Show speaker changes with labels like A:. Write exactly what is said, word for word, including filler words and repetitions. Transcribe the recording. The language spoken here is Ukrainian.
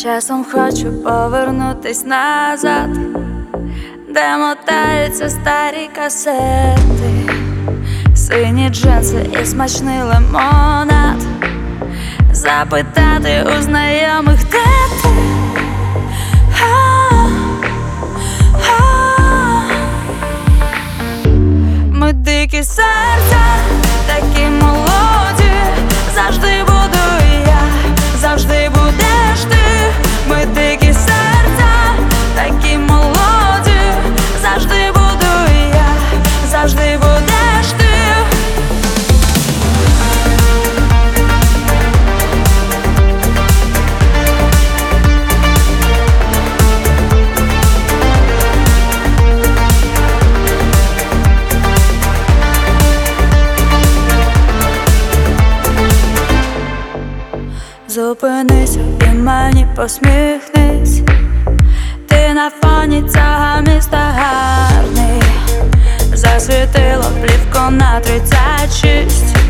A: Часом хочу повернутись назад, де мотаються старі касети, сині джинси і смачний лимонад, запитати у знайомих, де ти? Ми дикі серця, такі молоді, завжди буду я, завжди будеш ти. Ми дикі серця, такі молоді, завжди буду я, завжди будеш ти. Зупинись і мені посміхнись, ти на фоні цього міста гарний, засвітило плівку на тридцять шість.